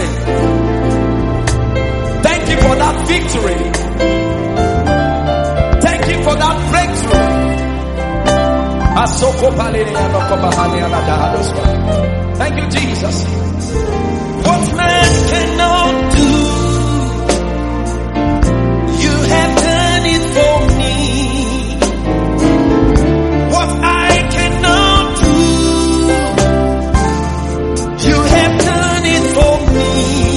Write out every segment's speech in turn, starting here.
blessing. Thank you for that victory. Thank you for that breakthrough. Thank you, Jesus. What man cannot do, you have done it for me. What I cannot do, you have done it for me.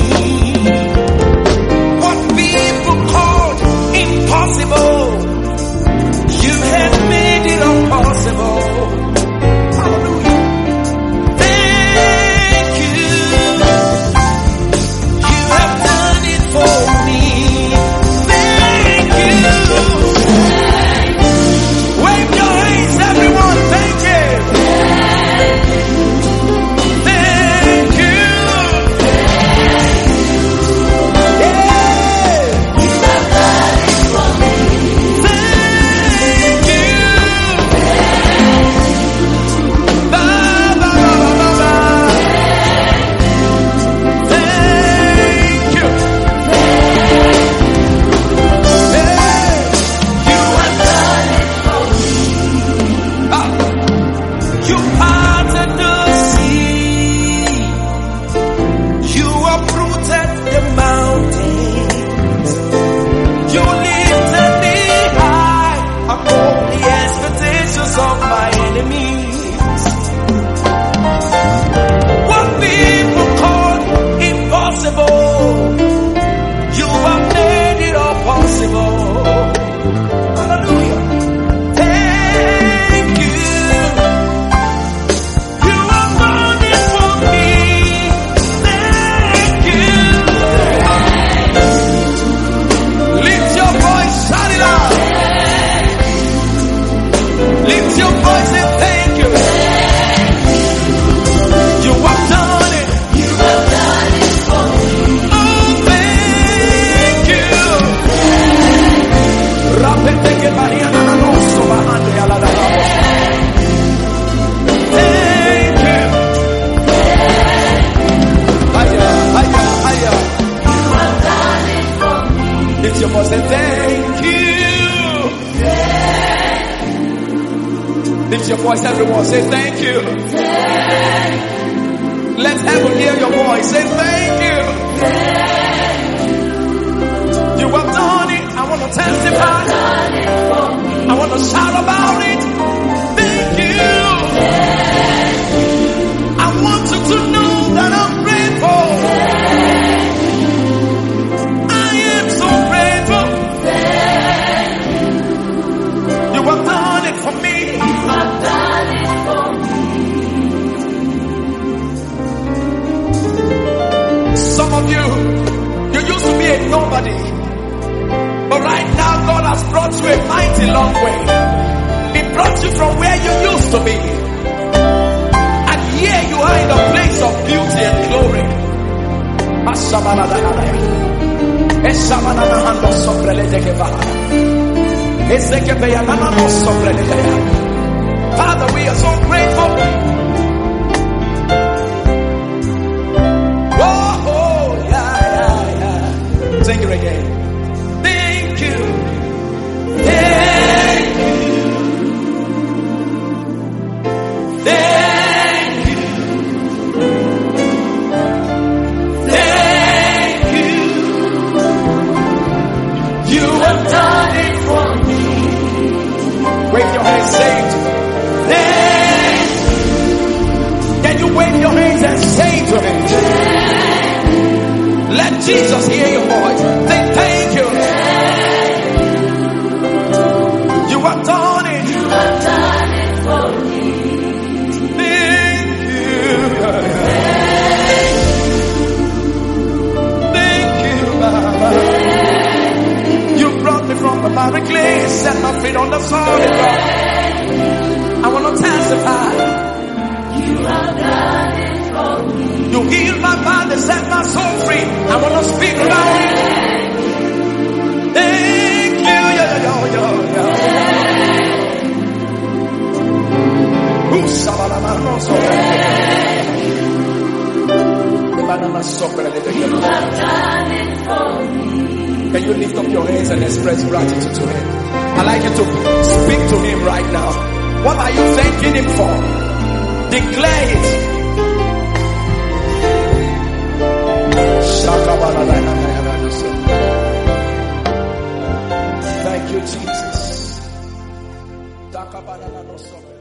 What people called impossible, you have made it impossible. Hallelujah. Thank you. You have done it for me. Thank you. Wave your hands, everyone. Thank you. Thank you. Yeah. You have done it for me. Thank you. Ba, ba, ba, ba, ba. Thank you. Yeah. You have done it for me. You parted the sea. You uprooted the mountains. You lifted me high above the expectations of my enemies. What people call impossible, you have made it all possible. Hallelujah. Thank you. You have done it for me. Thank you. Lift your voice, shout it out. Lift your voice and thank you. You have done it. You have done it for me. Oh, thank you. Rapeteke Mariana Nanoso Bahande Aladaba. Thank you. Higher, higher, higher. You have done it for me. Lift your voice and thank you. Lift your voice, everyone. Say thank you. Let heaven hear your voice. Say thank you. You have done it. I want to testify. I want to shout about it. Thank you. I want you to know that I'm grateful. I am so grateful. You have done it for me. Some of you used to be a nobody. But right now God has brought you a mighty long way. He brought you from where you used to be. And here you are in a place of beauty and glory. Father, we are so grateful. Oh, yeah. Sing it again. Thank you. Thank you. Thank you. Thank you. You have done it for me. Wave your hands, say it. Thank you. Can you wave your hands and say to him? Let Jesus hear your voice. Say thank you. You have done it. You have done it for me. Thank you. Thank you, Baba. You brought me from the miry clay, set my feet on the solid rock. I want to testify. You have done it for me. You healed my body, set my soul free. I want to speak about it. Thank you. Can you lift up your hands and express gratitude to him? I'd like you to speak to him right now. What are you thanking him for? Declare it. Thank you, Jesus.